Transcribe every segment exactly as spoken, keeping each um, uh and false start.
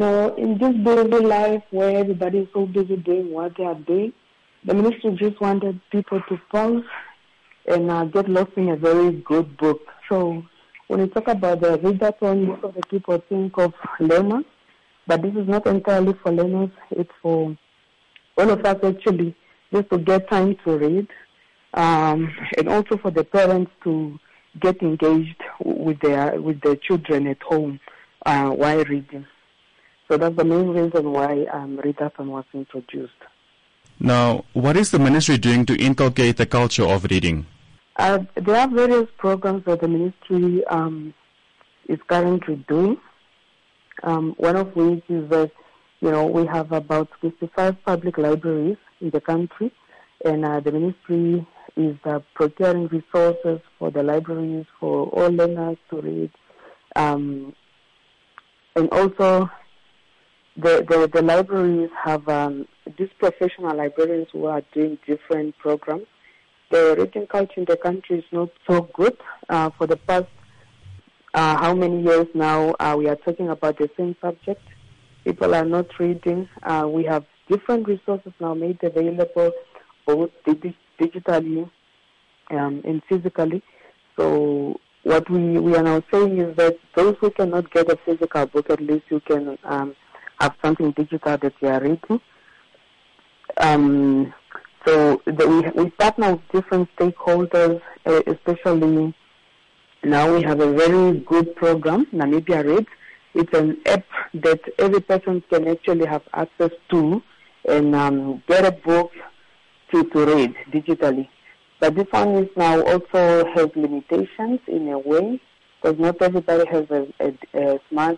know, in this busy life where everybody is so busy doing what they are doing, the ministry just wanted people to pause and uh, get lost in a very good book. So when you talk about the readathon, most of the people think of learners, but this is not entirely for learners. It's for all of us actually, just to get time to read, um, and also for the parents to get engaged with their with their children at home uh, while reading. So that's the main reason why um, readathon was introduced. Now, what is the ministry doing to inculcate the culture of reading? Uh, there are various programs that the ministry um, is currently doing. Um, one of which is that, you know, we have about fifty-five public libraries in the country, and uh, the ministry is uh, procuring resources for the libraries for all learners to read. Um, and also, the, the, the libraries have um, these professional librarians who are doing different programs. The reading culture in the country is not so good. Uh, for the past uh, how many years now, uh, we are talking about the same subject. People are not reading. Uh, we have different resources now made available, both dig- digitally um, and physically. So what we, we are now saying is that those who cannot get a physical book, at least you can um, have something digital that you are reading. Um, so the, we, we partner with different stakeholders, uh, especially now we have a very good program, Namibia Reads. It's an app that every person can actually have access to and um, get a book to, to read digitally. But this one is now also has limitations in a way, because not everybody has a, a, a smart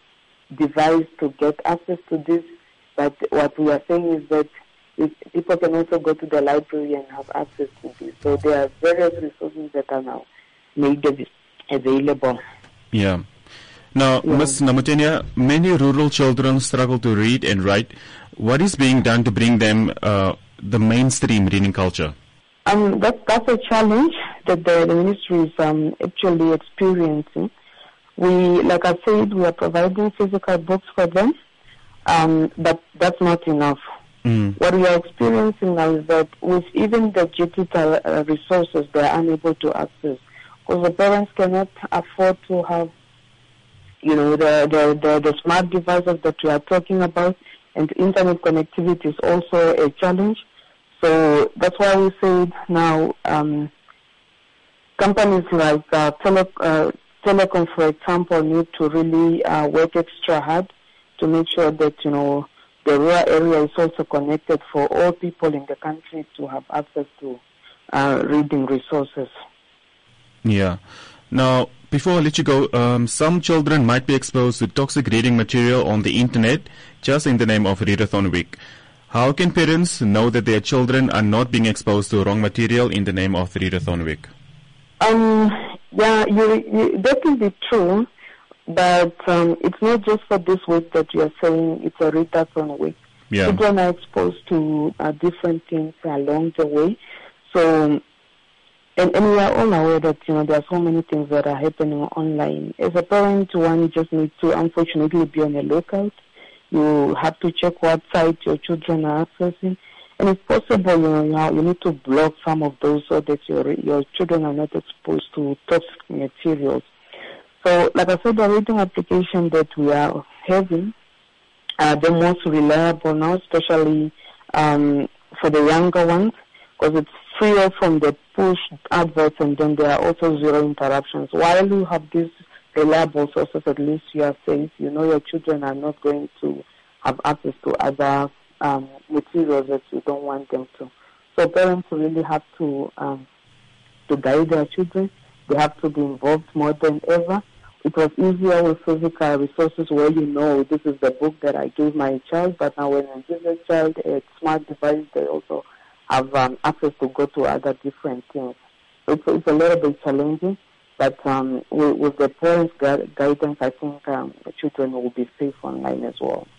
device to get access to this. But what we are saying is that if people can also go to the library and have access to this. So there are various resources that are now made available. Yeah. Now, yeah. Miz Namutenia, many rural children struggle to read and write. What is being done to bring them uh, the mainstream reading culture? Um, that, that's a challenge that the, the ministry is um, actually experiencing. We, like I said, we are providing physical books for them, um, but that's not enough. Mm. What we are experiencing now is that with even the digital uh, resources, they are unable to access, because the parents cannot afford to have, you know, the, the, the, the smart devices that we are talking about, and internet connectivity is also a challenge. So that's why we said now um, companies like uh, tele, uh, Telecom, for example, need to really uh, work extra hard to make sure that, you know, the rural area is also connected for all people in the country to have access to uh, reading resources. Yeah. Now, before I let you go, um, some children might be exposed to toxic reading material on the internet just in the name of Readathon Week. How can parents know that their children are not being exposed to wrong material in the name of Readathon Week? Um, yeah, you, you, that can be true, but um, it's not just for this week that you are saying it's a Readathon Week. Yeah. Children are exposed to uh, different things along the way. So, and, and we are all aware that, you know, there are so many things that are happening online. As a parent, one just needs to unfortunately be on a lookout. You have to check what sites your children are accessing. And if possible, you know, you, have, you need to block some of those so that your your children are not exposed to toxic materials. So, like I said, the reading application that we are having are the most reliable now, especially um, for the younger ones, because it's free from the push adverts, and then there are also zero interruptions. While you have these reliable sources, at least you are safe. You know your children are not going to have access to other um, materials that you don't want them to. So parents really have to um, to guide their children. They have to be involved more than ever. It was easier with physical resources where you know this is the book that I gave my child, but now when I give a child a smart device, they also have um, access to go to other different things. It's, it's a little bit challenging. But um, with, with the parents' gu- guidance, I think um, the children will be safe online as well.